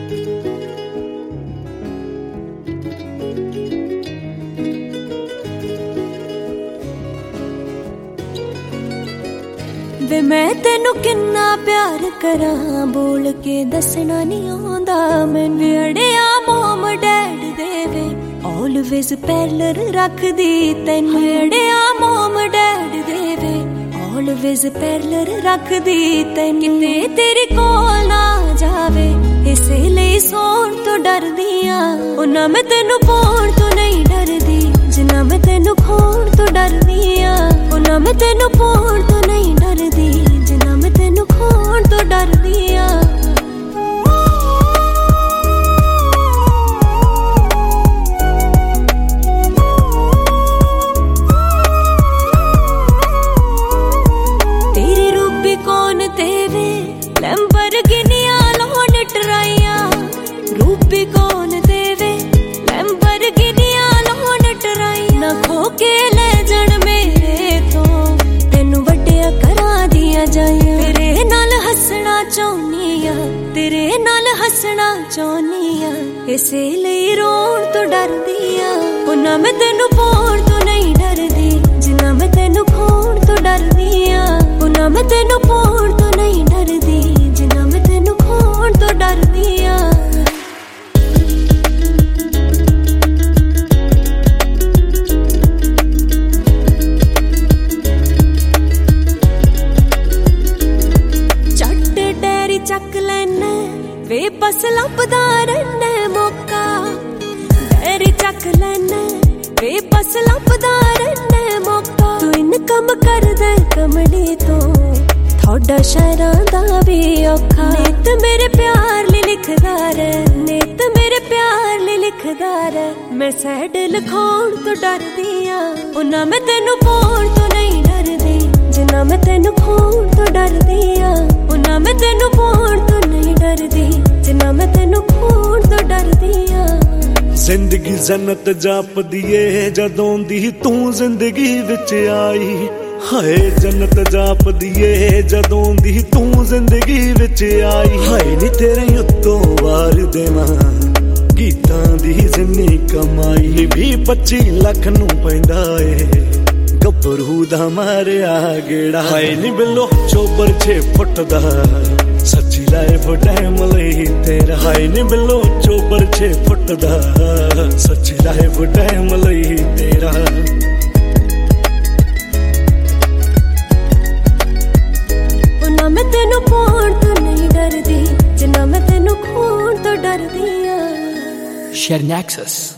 वे मैं तेनू किन्ना प्यार करां बोल के दसना नहीं आंदा मैनू वे अड़िया मोम डैड देवे ऑलवेज पैरलर रख दी तैनू अड़िया मोम डैड देवे ऑलवेज पैरलर रख दी तैनू किते तेरे कोल ना जावे इसे लिए सोण तो डरदी आ उन्ना मैं तेनू पाउण तो नहीं डरदी जिन्ना मैं तेनू खोण तो डरदी आ उन्ना मैं तेनू पाउण तो नहीं डरदी जिन्ना मैं तेनू खोण तो डरदी आ तेरी रूबी कौन तेवे लैम्बोर्गिनिया लोन टराइया रूबी कौन तेवे लैम्बोर्गिनिया लोन टराइया ना खो के ले जण मेरे तो तेनू वड्डिया करा दिया जाइया तेरे नाल हसना चाहुनी आ तेरे नाल हसना चाहुनी आ इसे लिए रोण तो डरदी आ उन्ना मैं तेनू पाउण तो नहीं डरदी जिन्ना मैं तेनू खोण तो डरदी आ उन्ना मैं तेनू पाउण तो नहीं डरदी जिन्ना मैं तेनू खोण तो डरदी आ चक लैना वे बस लभदा रहना मौका डैरी चक लैना वे बस लभदा रहना मौका तू इनकम कर दे कमली तो थोड़ा शहरां दा भी औखा नित मेरे प्यार ली लिखदा रे नित मेरे प्यार ली लिखदा रे मैं सैड लिखाउण तो डरदी आ उन्ना मैं तेनू पाउण तो नहीं डरदी जिन्ना मैं तेनू खोण तो डरदी आ उन्ना मैं तेनू पाउण तो नहीं डरदी जिन्ना मैं तेनू खोण तो डरदी आ जिंदगी जन्नत जापदी ए जदों दी तू जिंदगी विच आई हाय जन्नत जापदी ए जदों दी तू जिंदगी विच आई हाय नी तेरे उत्तों वार देवां गीतां दी जिन्नी कमाई 20-25 लाख नूं पैंदा ए गभरू दा मारिया गेड़ा हाय नी बिलो चोबर 6 फुट दा सच्ची लाइफ टाइम लई तेरा हाय नी बिलो चोबर 6 फुट दा सच्ची लाइफ टाइम लई तेरा उन्ना मैं तेनू पाउण तो नहीं डरदी जिन्ना मैं तेनू खोण तो डरदी आ Sharing Access